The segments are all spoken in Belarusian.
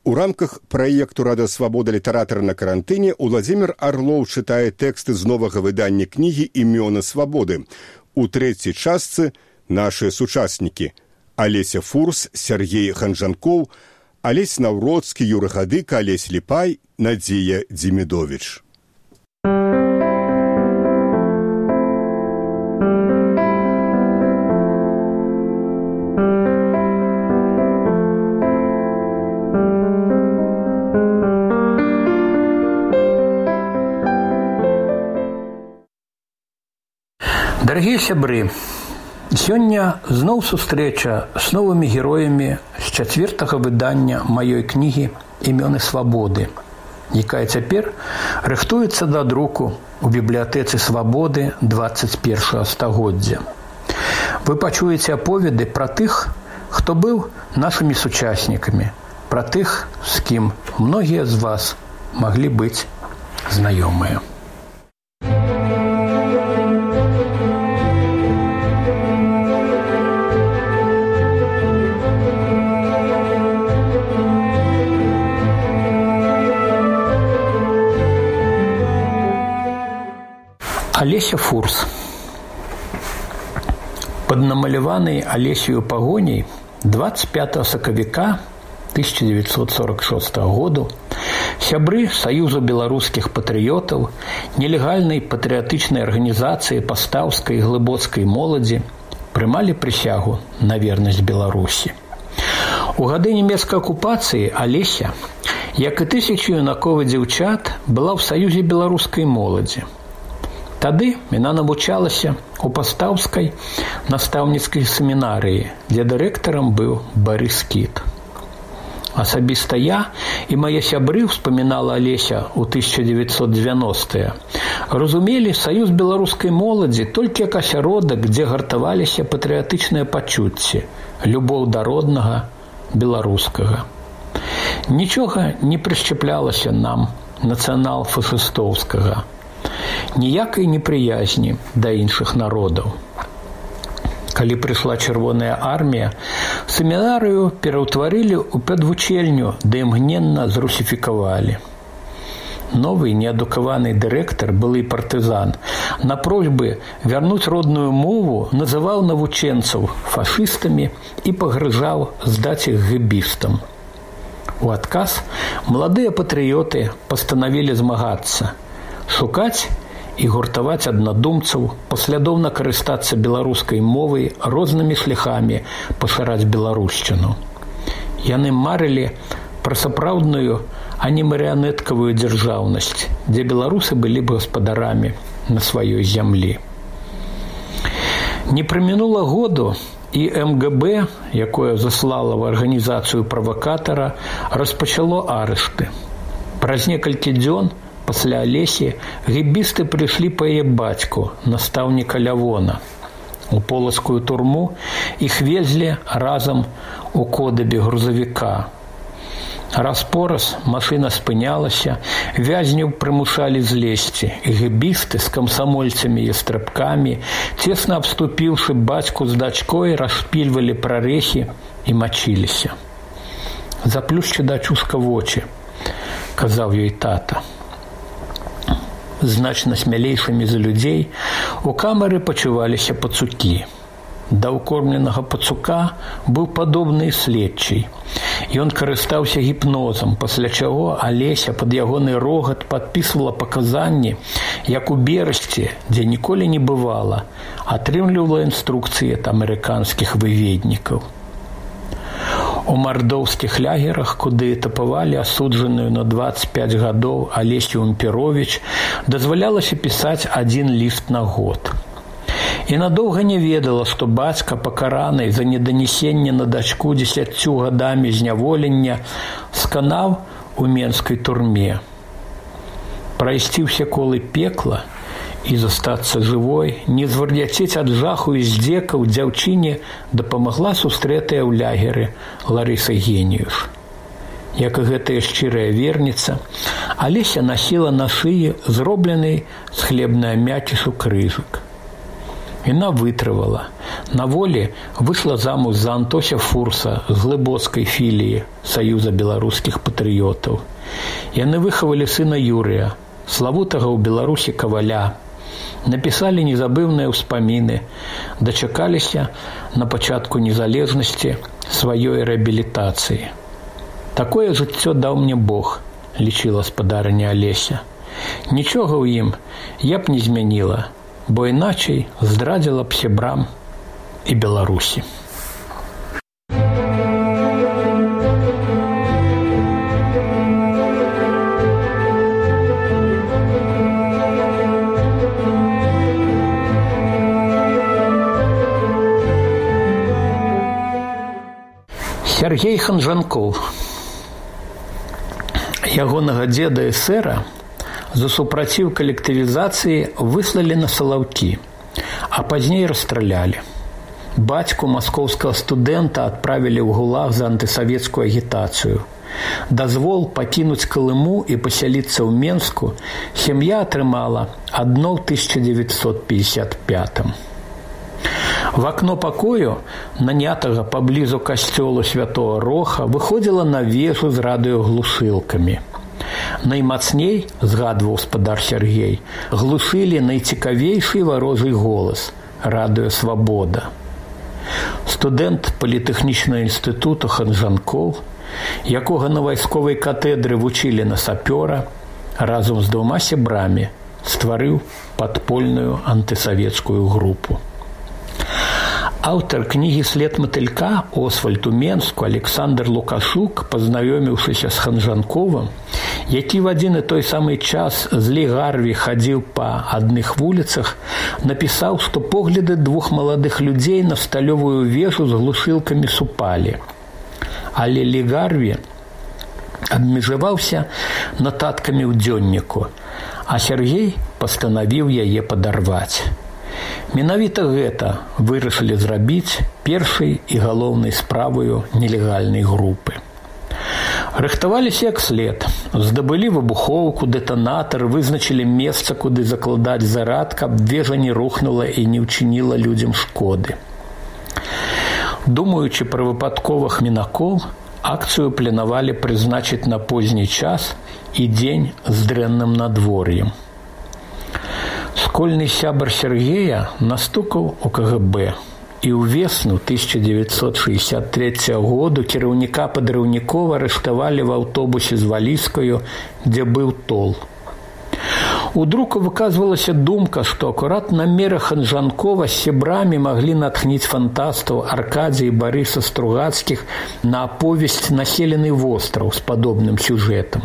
У рамках праекту «Рада свабода. Літаратар на карантыне» Уладзімір Арлоў чытае тэксты з новага выдання кнігі «Імёны свабоды». У трэцяй частцы нашыя сучаснікі Алеся Фурс, Сергей Ханжанкоў, Алесь Наўроцкі, Юры Гадыка, Алесь Ліпай, Надзея Дзімідовіч. Дарагія сябры, сёння зноў сустрэча з новымі героямі з 4-го выдання маёй кнігі «Імёны свабоды», якая цяпер рыхтуецца да друку ў бібліятэцы свабоды 21-го стагоддзя. Вы пачуеце аповеды пра тых, хто быў нашымі сучаснікамі, пра тых, з кім многія з вас маглі быць знаёмыя. Алеся Фурс. Пад намаляванай Алесію пагоняй 25 сакавіка 1946 году сябры Саюзу беларускіх патрыётаў, нелегальнай патрыятычнай арганізацыі пастаўскай і глыбоцкай моладзі прымалі прысягу на вернасць Беларусі. У гады нямецкай акупацыі Алеся, як і тысячы юнакоў і дзяўчат, была ў Саюзе беларускай моладзі. Тады яна навучалася у пастаўскай настаўніцкай семінарыі, дзе дырэктарам быў Барыс Кіт. Асабіста я і мае сябры, успамінала Алеся ў 1990-е, разумелі Саюз беларускай моладзі толькі як асяродак, дзе гартаваліся патрыятычныя пачуцці, любоў да роднага беларускага. Нічога не прышчаплялася нам нацыянал-фашыстоўскага, ніякай непрыязні да іншых народаў. Калі прыйшла Чырвоная армія, семінарыю пераўтварылі ў педвучэльню, ды імгненна зрусіфікавалі. Новы неадукаваны дырэктар, былы партызан, на просьбы вярнуць родную мову называў навучэнцаў фашыстамі і пагрыжаў здаць іх гэбістам. У адказ маладыя патрыёты пастанавілі змагацца, шукаць і гуртаваць аднадумцаў, паслядоўна карыстацца беларускай мовай, рознымі шляхамі пашыраць беларушчыну. Яны марылі пра сапраўдную, а не марыянеткавую дзяржаўнасць, дзе беларусы былі б гаспадарамі на сваёй зямлі. Не прамінула году, і МГБ, якое заслала ў арганізацыю правакатара, распачало арышты. Праз некалькі дзён пасля Алесі гэбісты прыйшлі па яе бацьку, настаўніка Лявона. У полацкую турму іх везлі разам у кодабе грузавіка. Раз-пораз машына спынялася, вязняў прымушалі злезці, і гэбісты з камсамольцамі і страпкамі, цесна абступіўшы бацьку з дачкой, распільвалі прарэхі і мачыліся. «Заплюшчы, дачушка, вочы», – казаў ёй тата. Значна смялейшымі за людзей у камеры пачуваліся пацукі. Да ўкормленага пацука быў падобны следчый. Ён карыстаўся гіпнозам, пасля чаго Алеся пад ягоны рогат падпісвала паказанні, як у Берасці, дзе ніколі не бывала, атрымлівала інструкцыі ад амерыканскіх выведнікаў. У мардоўскіх лягерах, куды этапавалі асуджаную на 25 гадоў Алесю Умпіровіч, дазвалялася пісаць адзін ліст на год. І надоўга не ведала, што бацька, пакараны за неданесенне на дачку 10 гадамі зняволення, сканаў у менскай турме. Прайсці ўсе колы пекла і застацца жывой, не звар'яцець ад жаху і здзекаў дзяўчыне дапамагла сустрэтая ў лягеры Ларыса Геніюш. Як і гэтая шчырая верніца, Алеся насіла на шыі зроблены з хлебнай мякішу крыжык. Яна вытрывала. На волі выйшла замуж за Антося Фурса з глыбоцкай філіі Саюза беларускіх патрыётаў. Яны выхавалі сына Юрыя, славутага ў Беларусі каваля, напісалі незабыўныя ўспаміны, дачакаліся на пачатку незалежнасці сваёй рэабілітацыі. «Такое жыццё даў мне Бог», – лічыла спадарыня Алеся. «Нічога ў ім я б не змяніла, бо іначай здрадзіла б сябрам і Беларусі». Сергей Ханжанков. Ягонага дзеда эсэра за супраціў калектывізацыі выслалі на Салаўкі, а пазней расстралялі. Бацьку маскоўскага студэнта адправілі ў ГУЛАГ за антысавецкую агітацыю. Дазвол пакінуць Калыму і пасяліцца ў Менску сям'я атрымала адно ў 1955. В акно пакою, нанятага паблізу касцёлу Святого Роха, выходзіла на вежу з радыёглушылкамі. Наймацней, згадваў спадар Сергей, глушылі найцікавейшы варожы голас – радыё «Свабода». Студэнт політэхнічнага інстытуту Ханжанков, якога на вайсковай катедры вучылі на сапёра, разам з 2 сябрамі стварыў падпольную антысавецкую групу. Аўтар кнігі «След матылька» Освальд у Менску Александр Лукашук, пазнаёміўшыся з Ханжанковым, які в адзін і той самы час з Лі Гарві хадзіў па адных вуліцах, напісаў, што погляды 2 маладых людзей на сталёвую вежу з глушылкамі супалі. Але Лі Гарві абмежаваўся нататкамі ў дзённіку, а Сергей пастанавіў яе падарваць. Менавіта гэта вырашылі зрабіць першай і галоўнай справаю нелегальнай групы. Рыхтаваліся як след, здабылі выбухоўку, дэтанатар, вызначылі месца, куды закладаць зарад, каб вежа не рухнула і не ўчыніла людзям шкоды. Думаючы пра выпадковых мінакоў, акцыю планавалі прызначыць на позні час і дзень з дрэнным надвор'ем. Школьны сябар Сергея настукаў у КГБ, і ўвесну 1963 году кіраўніка падрыўнікова арыштавалі в аўтобусе з валізкаю, дзе быў тол. У друку выказвалася думка, што акурат намеры Ханжанкова з сябрамі маглі натхніць фантастаў Аркадзія і Барыса Стругацкіх на аповесць «Населены востраў» з падобным сюжэтам.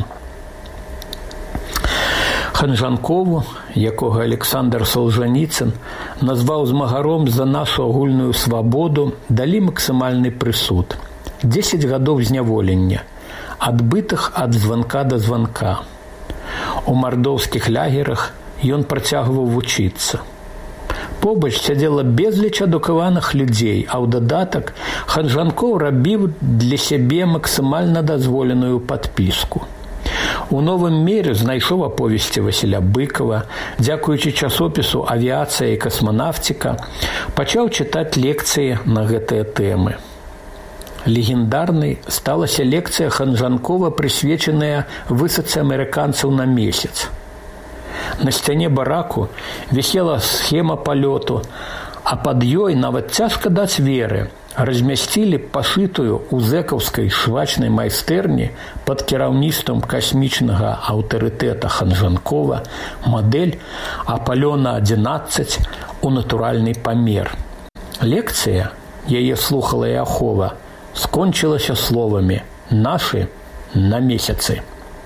Ханжанкову, якога Александр Солжаніцын назваў змагаром за нашу агульную свабоду, далі максімальны прысуд – 10 гадоў зняволення, адбытых ад званка да званка. У мардоўскіх лягерах ён працягваў вучыцца. Побач сядзела безліч адукаваных людзей, а ў дадатак Ханжанков рабіў для сябе максімальна дазволеную падпіску. У новым міры знайшоў аповесці Васіля Быкова, дзякуючы часопісу «Авіацыя і касманавціка», пачаў чытаць лекцыі на гэтыя тэмы. Легендарнай сталася лекцыя Ханжанкова, прысвечаная высадцы амерыканцаў на месяц. На сцяне бараку вісела схема палёту, а пад ёй нават цяжка даць веры. Размясцілі пашытую ў зэкаўскай швачнай майстэрні пад кіраўніцтвам касмічнага аўтарытэта Ханжанкова мадэль Апалёна-11 у натуральны памер. Лекцыя, яе слухала і ахова, скончылася словамі «Нашы на месяцы».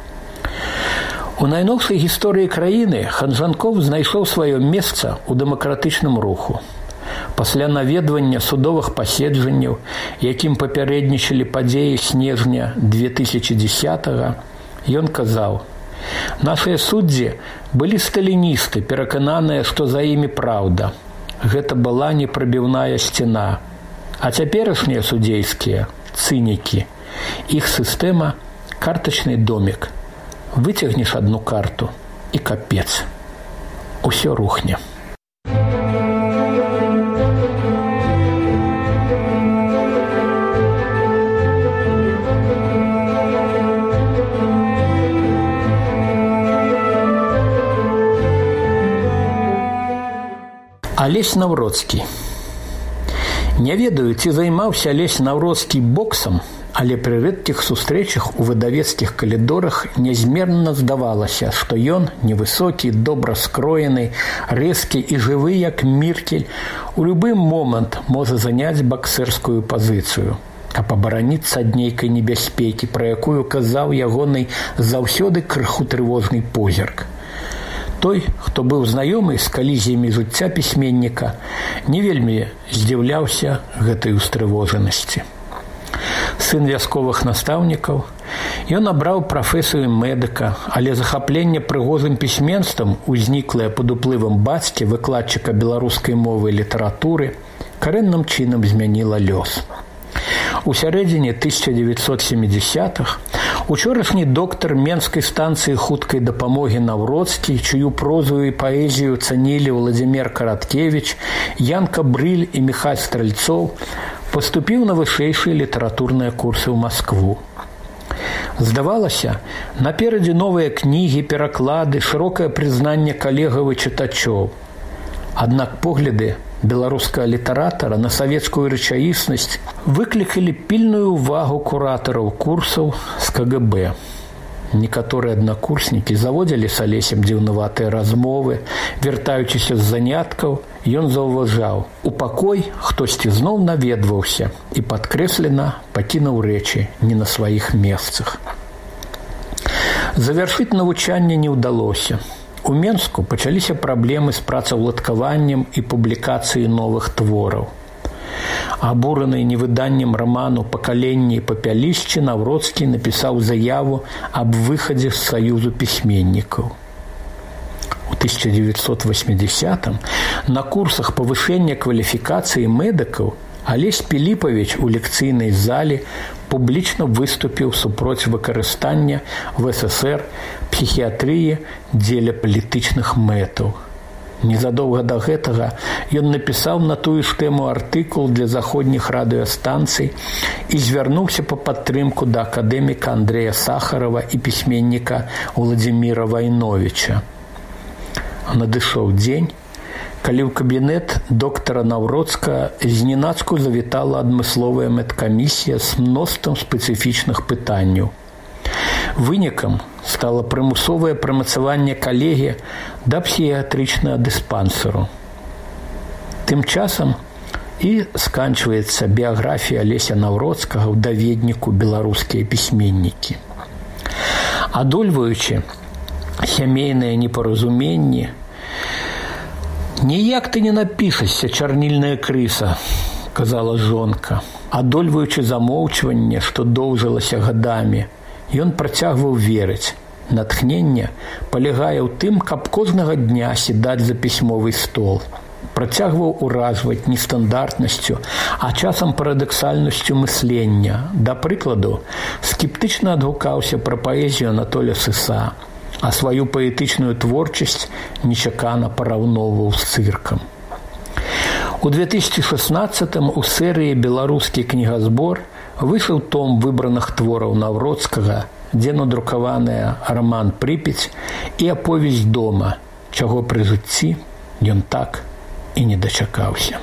У найноўшай гісторыі краіны Ханжанков знайшоў сваё месца ў дэмакратычным руху. Пасля наведвання судовых паседжанняў, якім папярэднічалі падзеі снежня 2010-го, ён казаў: «Нашыя суддзі былі сталіністы, перакананыя, што за імі праўда. Гэта была непрабіўная сцяна. А цяперашнія судзейскія цынікі. Іх сістэма – картачны домік. Выцягнеш адну карту і капец. Усё рухне». Алесь Навроцкі. Не ведаю, ці займаўся Алесь Навроцкі боксам, але пры рэдкіх сустрэчах у выдавецкіх калідорах нязмерна здавалася, што ён, невысокі, добра скроены, рэзкі і жывы, як Міркель, у любы момант можа заняць баксерскую пазіцыю, каб абараніцца ад нейкай небяспекі, пра якую казаў ягоны заўсёды крыху трывожны позірк. Той, хто быў знаёмы з калізіямі жыцця пісьменніка, не вельмі здзіўляўся гэтай устрывожанасці. Сын вясковых настаўнікаў, ён абраў прафесію медыка, але захапленне прыгожым пісьменствам, узніклае пад уплывам бацькі, выкладчыка беларускай мовы і літаратуры, карэнным чынам змяніла лёс. У сярэдзіне 1970-х учорашні доктар Менскай станцыі хуткай дапамогі Навроцкі, чую прозу і паэзію цанілі Владзімір Караткевіч, Янка Брыль і Міхаль Стральцоў, паступіў на вышэйшыя літаратурныя курсы ў Маскву. Здавалася, наперадзе новыя кнігі, пераклады, шырокае прызнанне калегаў і чытачоў. Аднак погляды беларускага літаратара на савецкую рэчаіснасць выклікалі пільную ўвагу куратараў курсаў з КГБ. Некаторыя аднакурснікі заводзілі з Алесем дзіўнаватыя размовы, вяртаючыся з заняткаў, ён заўважаў: у пакой хтосьці зноў наведваўся і падкрэслена пакінуў рэчы не на сваіх месцах. Завяршыць навучанне не ўдалося. У Менску пачаліся праблемы з працаўладкаваннем і публікацыяй новых твораў. Абураны невыданнем раману «Пакаленне і папялішчы» Навроцкі напісаў заяву аб выхадзе з Саюзу пісьменнікаў. У 1980-м на курсах павышэння кваліфікацыі медыкаў Алесь Піліпавіч у лекцыйнай зале публічна выступіў супроць выкарыстання в СССР псіхіятрыі дзеля палітычных мэтаў. Незадоўга да гэтага ён напісаў на тую ж тэму артыкул для заходніх радыёстанцый і звярнуўся па падтрымку да акадэміка Андрэя Сахарова і пісьменніка Владзіміра Вайновіча. Надышоў дзень, калі ў кабінет доктара Навроцка зненацку завітала адмысловая медкамісія з мноствам спецыфічных пытанняў. Вынікам стала прымусовае прымацаванне калегі да псіхіятрычнага дыспансеру. Тым часам і сканчваецца біяграфія Алеся Навроцкага ў даведніку «Беларускія пісьменнікі». Адольваючы сямейныя непаразуменні, «Ніяк ты не напішашся, чарнільная крыса», – казала жонка. Адольваючы замоўчванне, што доўжылася гадамі, ён працягваў верыць. Натхненне палягае ў тым, каб кожнага дня сідаць за пісьмовы стол. Працягваў уражваць нестандартнасцю, а часам парадаксальнасцю мыслення. Да прыкладу, скептычна адгукаўся пра паэзію Анатоля Сыса, а сваю паэтычную творчасць нечакана параўноўваў з цыркам. У 2016-м у серыі «Беларускі кнігазбор» выйшаў том выбраных твораў Навроцкага, дзе надрукаваная раман «Прыпяць» і аповесць дома, чаго пры жыцці ён так і не дачакаўся.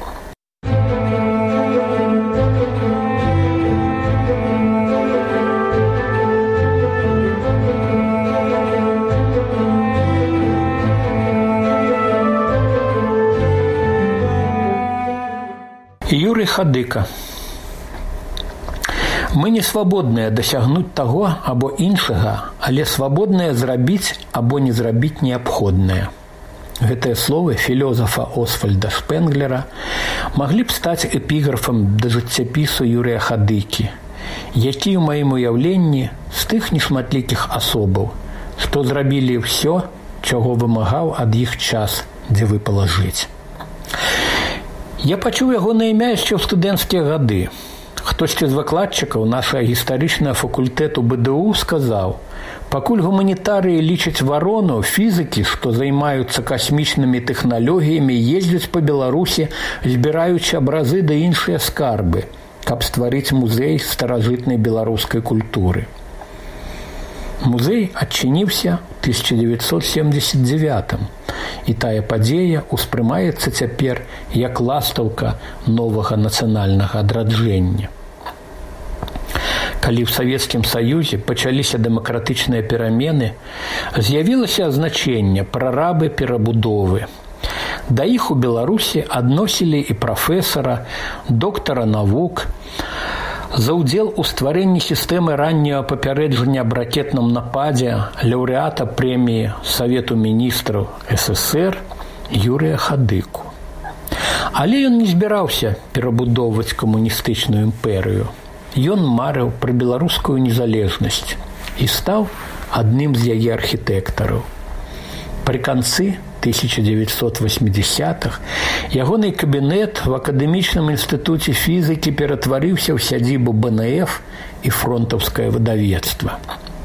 Юрый Хадыка. Мы не свабодныя дасягнуць таго або іншага, але свабодныя зрабіць або не зрабіць неабходнае. Гэтыя словы філёзафа Освальда Шпенглера маглі б стаць эпіграфам да жыццяпісу Юрыя Хадыкі, які ў маім уяўленні з тых нешматлікіх асобаў, што зрабілі ўсё, чаго вымагаў ад іх час, дзе выпала жыць. Я пачуў ягонае імя яшчэ ў студэнцкія гады. Хтосьці з выкладчыкаў нашага гістарычнага факультэту БДУ сказаў: пакуль гуманітарыі лічаць варону, фізыкі, што займаюцца касмічнымі тэхналогіямі, ездзяць па Беларусі, збіраючы абразы да іншыя скарбы, каб стварыць музей старажытнай беларускай культуры. Музей адчыніўся ў 1979-м, І тая падзея ўспрымаецца цяпер як ластаўка новага нацыянальнага адраджэння. Калі ў Савецкім Саюзе пачаліся дэмакратычныя перамены, з'явілася азначэнне прарабы перабудовы. Да іх у Беларусі адносілі і прафесара, доктара навук. За ўдзел у стварэнні сістэмы ранняга папярэджання аб ракетным нападзе лаўрэата прэміі Савету міністраў СССР Юрыя Хадыку. Але ён не збіраўся перабудоўваць камуністычную імперыю. Ён марыў пра беларускую незалежнасць і стаў адным з яе архітэктараў. Пры канцы 1980-х ягоны кабінет в Акадэмічным інстытуце фізікі ператварыўся ў сядзібу БНФ і фронтаўскае выдавецтва.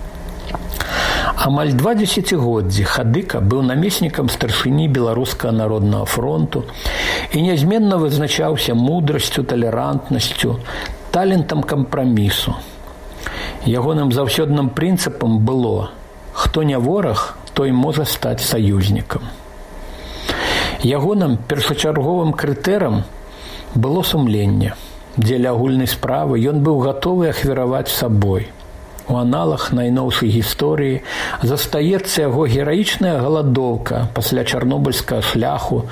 Амаль 2 дзесяцігоддзі Хадыка быў намеснікам старшыні Беларускага народнага фронту і нязменна вызначаўся мудрасцю, талерантнасцю, талентам кампрамісу. Ягоным заўсёдным прынцыпам было: хто не вораг, той можа стаць саюзнікам. Ягоным першачарговым крытэрам было сумленне. Дзеля агульнай справы ён быў гатовы ахвяраваць сабой. У аналах найноўшай гісторыі застаецца яго гераічная галадоўка пасля чарнобыльскага шляху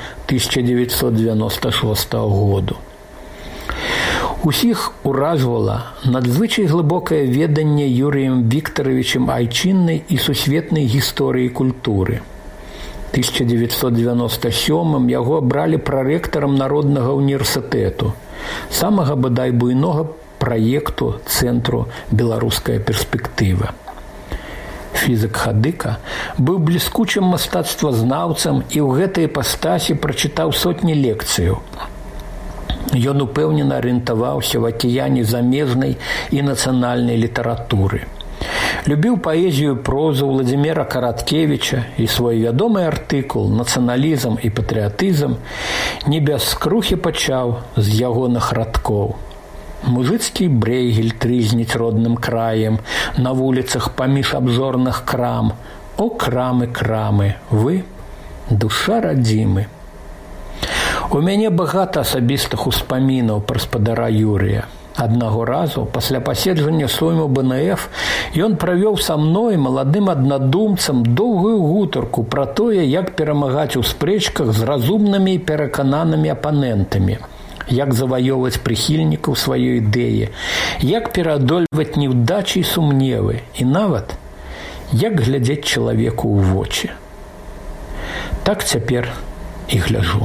1996 году. Усіх уражвала надзвычай глыбокае веданне Юрыем Віктаравічам айчыннай і сусветнай гісторыі культуры. 1997 яго абралі прарэктарам Народнага універсітэту, самага бадай буйнога праекту Цэнтру «Беларуская перспектыва». Фізік Хадыка быў бліскучым мастацтвазнаўцам і ў гэтай іпастасі прачытаў сотні лекцыяў. Ён упэўнена арыентаваўся ў акіяне замежнай і нацыянальнай літаратуры. Любіў паэзію і прозу Владзіміра Караткевіча і свой вядомы артыкул «Нацыяналізм і патрыятызм» не без скрухі пачаў з ягоных радкоў. Мужыцкі Брейгель трызніць родным краем на вуліцах паміж абжорных крам. О, крамы, крамы, вы, душа радзімы. У мяне багата асабістых успамінаў пра спадара Юрыя. Аднаго разу, пасля паседжання сойму БНФ, ён правёў са мной, маладым аднадумцам, доўгую гутарку пра тое, як перамагаць у спрэчках з разумнымі і перакананымі апанентамі, як заваёўваць прыхільнікаў сваёй ідэі, як пераадольваць неўдачы і сумневы, і нават, як глядзець чалавеку ў вочы. Так цяпер і гляджу.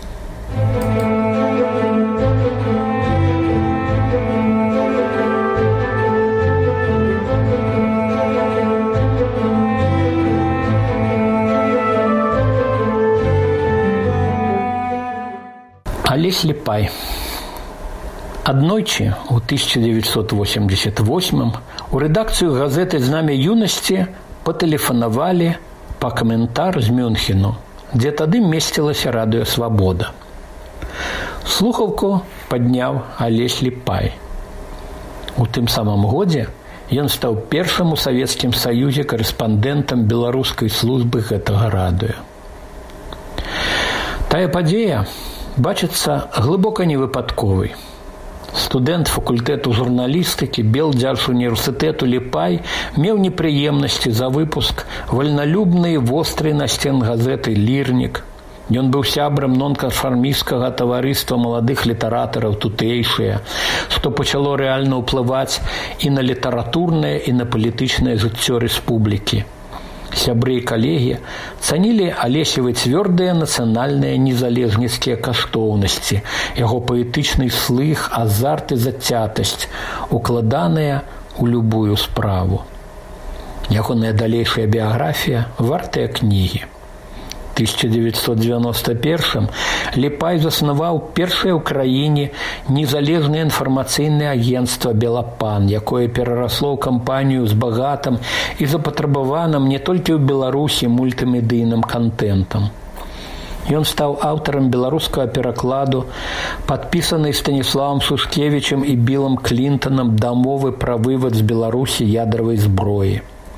Алесь Ліпай. Аднойчы, у 1988 у рэдакцыю газеты «Знамя юнасці» патэлефанавалі па каментар з Мюнхену, дзе тады месцілася радыё «Свабода». Слухаўку падняў Алесь Ліпай. У тым самым годзе ён стаў першым у Савецкім Саюзе карэспандэнтам беларускай службы гэтага радыё. Тая падзея бачыцца глыбока невыпадковай. Студэнт факультэту журналістыкі Белдзяржуніверсітэту Ліпай меў непрыемнасці за выпуск вальналюбнай вострай насцен газеты «Лірнік». Ён быў сябрам нонканфармісцкага таварыства маладых літаратараў тутэйшыя, што пачало рэальна ўплываць і на літаратурнае, і на палітычнае жыццё рэспублікі. Сябры і калегі цанілі Алесевы цвёрдыя нацыянальныя незалежніцкія каштоўнасці, яго паэтычны слых, азарт і зацятасць, укладаныя ў любую справу. Ягоная далейшая біяграфія вартая кнігі. У 1991 Ліпай заснаваў першае ў краіне незалежнае інфармацыйнае агенцтва «Белапан», якое перарасло ў кампанію з багатым і запатрабаваным не толькі ў Беларусі мультымедыйным кантэнтам. Ён стаў аўтарам беларускага перакладу, падпісанай Станіславам Шушкевічам і Білам Клінтанам дамовы пра вывад з Беларусі ядравай зброі.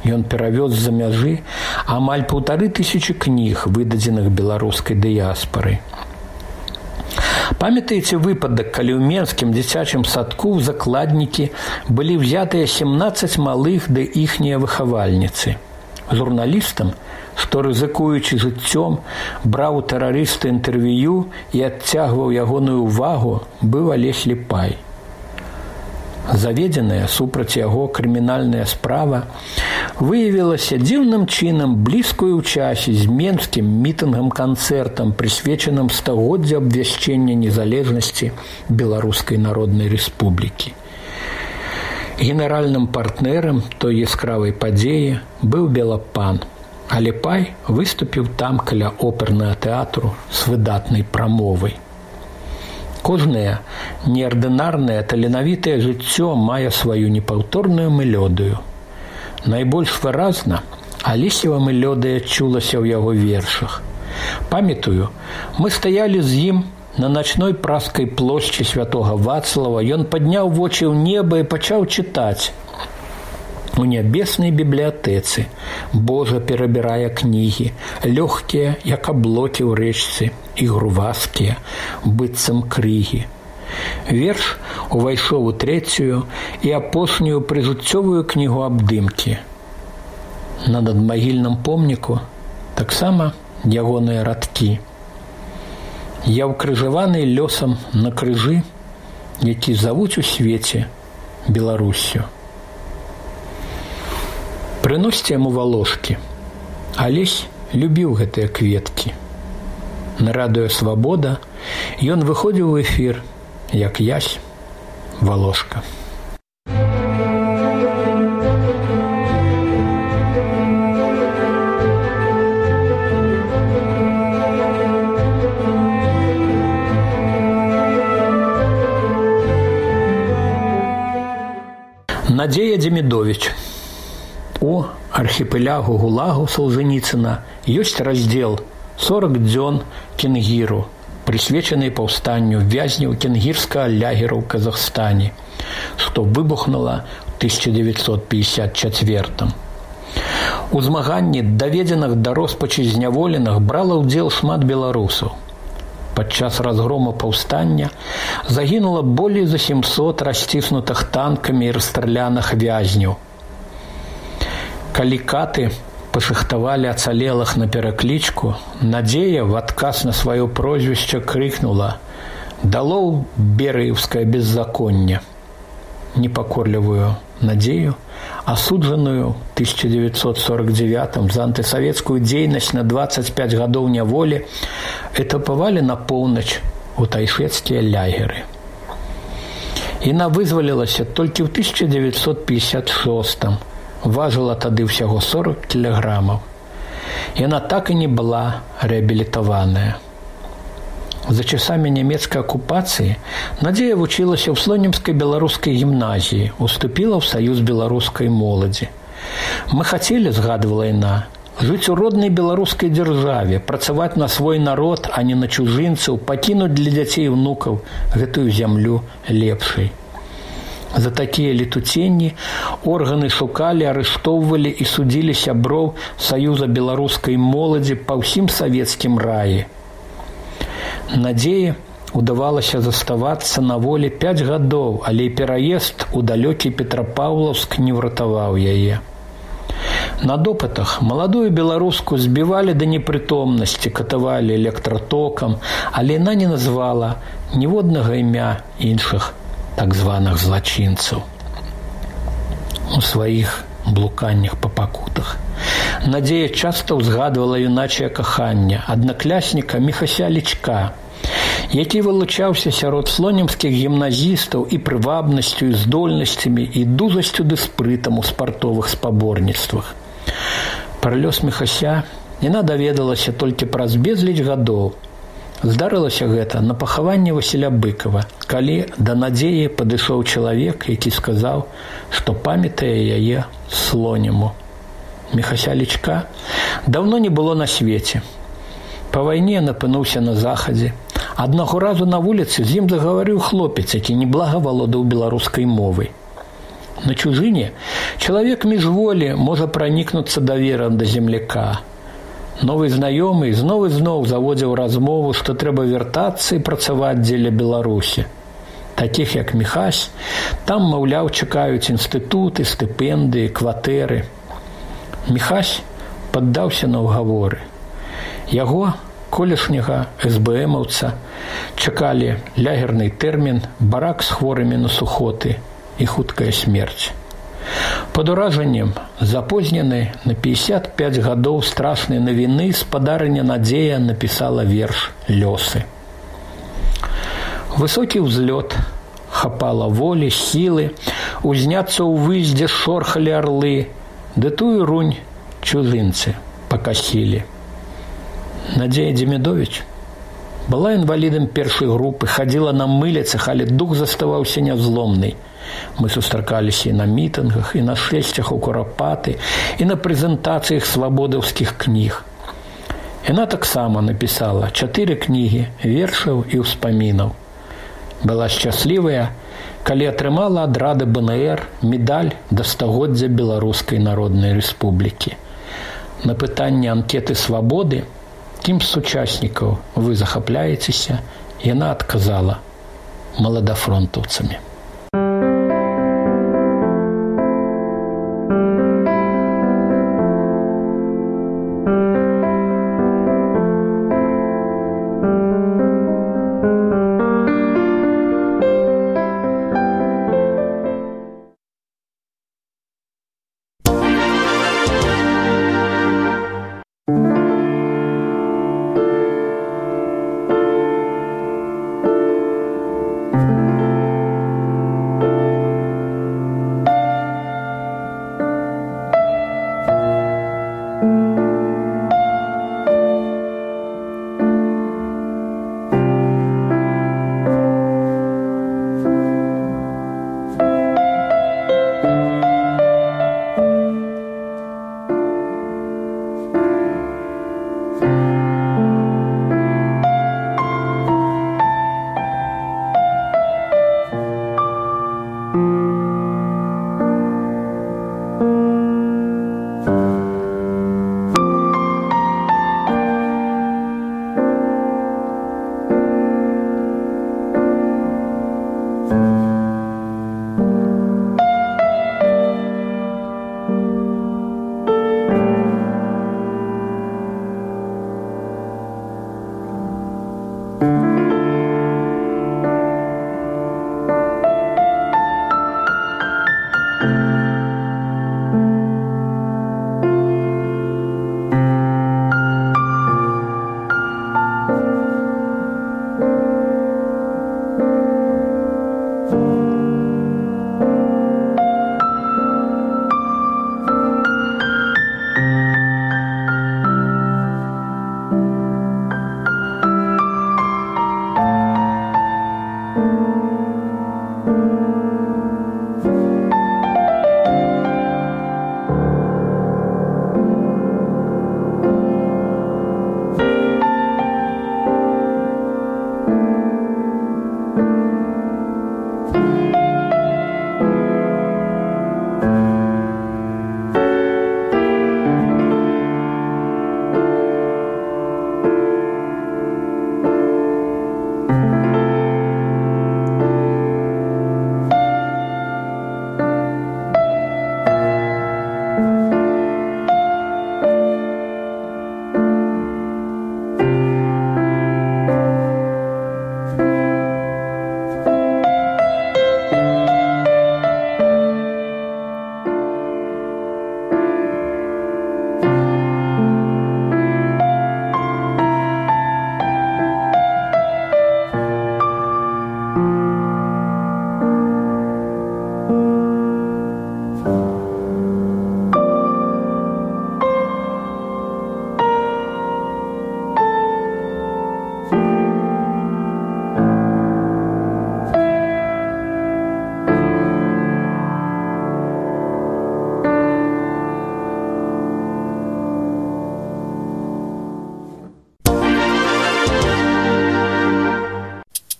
Ён перавёз з-за мяжы амаль 1500 кніг, выдадзеных беларускай дыяспарай. Памятаеце выпадак, калі ў менскім дзіцячым садку ў закладнікі былі взятыя 17 малых ды іхнія выхавальніцы. Журналістам, што, рызыкуючы жыццём, браў у тэрарыста інтэрв'ю і адцягваў ягоную ўвагу, быў Алесь Ліпай. Заведзеная супраць яго крымінальная справа выявілася дзіўным чынам блізкую ў часе з менскім мітынгам-канцэртам, прысвечаным стагоддзю абвяшчэння незалежнасці Беларускай Народнай Рэспублікі. Генеральным партнерам той яскравай падзеі быў Белапан, а Ліпай выступіў там каля опернага тэатру з выдатнай прамовай. Кожнае неардынарнае таленавітае жыццё мае сваю непаўторную мелодыю. Найбольш выразна Алесева мелодыя чулася ў яго вершах. Памятаю, мы стаялі з ім на начной праскай плошчы святога Вацлава. Ён падняў вочы ў неба і пачаў чытаць. У нябеснай бібліятэцы Божа перабірае кнігі, лёгкія, як аблокі ў рэчцы, і груваскія, быццам крыгі. Верш увайшоў у трэцюю і апошнюю прыжыццёвую кнігу абдымкі. На надмагільным помніку таксама ягоныя радкі. Я ўкрыжаваны лёсам на крыжы, які завуць у свеце Беларуссю. Прыносьце яму валошкі. Алесь любіў гэтыя кветкі. На радыё «Свабода» ён выходзіў у эфір, як ясь валошка. Надзея Демідович. У архіпелягу ГУЛАГу Солженіцына ёсць раздзел «40 дзён кенгіру», прысвечаны паўстанню вязняў кенгірскага лагера ў Казахстане, што выбухнула ў 1954. У змаганні даведзеных да роспачы зняволеных брала ўдзел шмат беларусаў. Падчас разгрому паўстання загінула болей за 700 расціснутых танкамі і расстраляных вязняў. Калі каты пашыхтавалі ацалелых на пераклічку, Надзея в адказ на сваё прозвішча крыкнула «Далоў берыеўскае беззаконне». Непакорлівую Надзею, асуджаную 1949 за антысавецкую дзейнасць на 25 гадоў няволі, этапавалі на поўнач у тайшэцкія лагеры. Яна вызвалілася толькі ў 1956, важыла тады ўсяго 40 кілаграмаў. Яна так і не была рэабілітаваная. За часамі нямецкай акупацыі Надзея вучылася ў слонімскай беларускай гімназіі, уступіла ў саюз беларускай моладзі. Мы хацелі, згадвала яна, жыць у роднай беларускай дзяржаве, працаваць на свой народ, а не на чужынцаў, пакінуць для дзяцей і внукаў гэтую зямлю лепшай. За такія летуценні органы шукалі, арыштоўвалі і судзілі сяброў саюза беларускай моладзі па ўсім савецкім раі. Надзеі удавалася заставацца на волі 5 гадоў, але пераезд у далёкі Петрапаўлаўск не ўратаваў яе. На допытах маладую беларуску збівалі да непрытомнасці, катавалі электратокам, але яна не назвала ніводнага імя іншых так званых злачынцаў. У сваіх блуканнях па пакутах Надзея часта ўзгадвала юначае каханне аднаклясніка Міхася Лічка, які вылучаўся сярод слонімскіх гімназістаў і прывабнасцю, і здольнасцямі, і дузасцю ды спрытам у спартовых спаборніцтвах. Пра лёс Міхася яна даведалася толькі праз безліч гадоў. Здарылася гэта на пахаванні Васіля Быкова, калі да Надзеі падышоў чалавек, які сказаў, што памятае яе слоніму. Міхася Лічка даўно не было на свеце. Па вайне напынуўся на захадзе. Аднаго разу на вуліцы з ім загаварыў хлопец, які неблага валодаў беларускай мовай. На чужыне чалавек міжволі можа пранікнуцца даверам да земляка. Новы знаёмы зноў і зноў заводзіў размову, што трэба вяртацца і працаваць дзеля Беларусі. Такіх, як Міхась, там, маўляў, чакаюць інстытуты, стыпендыі, кватэры. Міхась паддаўся на ўгаворы. Яго, колішняга СБМаўца, чакалі лягерны тэрмін, барак з хворымі на сухоты і хуткая смерць. Пад уражаннем запознены на 55 гадоў страшнай навіны спадарыня Надзея напісала верш «Лёсы». Высокі ўзлёт, хапала волі, сілы, узняцца ўвысь, дзе шорхалі арлы, ды тую рунь чужынцы пакасілі. Надзея Демідовіч была інвалідам першай групы, хадзіла на мыліцах, але дух заставаўся нязломны. Мы сустракаліся і на мітынгах, і на шэсцях у Курапаты, і на прэзентацыях свабодаўскіх кніг. Яна таксама напісала 4 кнігі вершаў і ўспамінаў. Была шчаслівая, калі атрымала ад Рады БНР медаль да стагоддзя Беларускай Народнай Рэспублікі. На пытанне анкеты свабоды, кім з сучаснікаў вы захапляецеся, яна адказала: маладафронтаўцамі.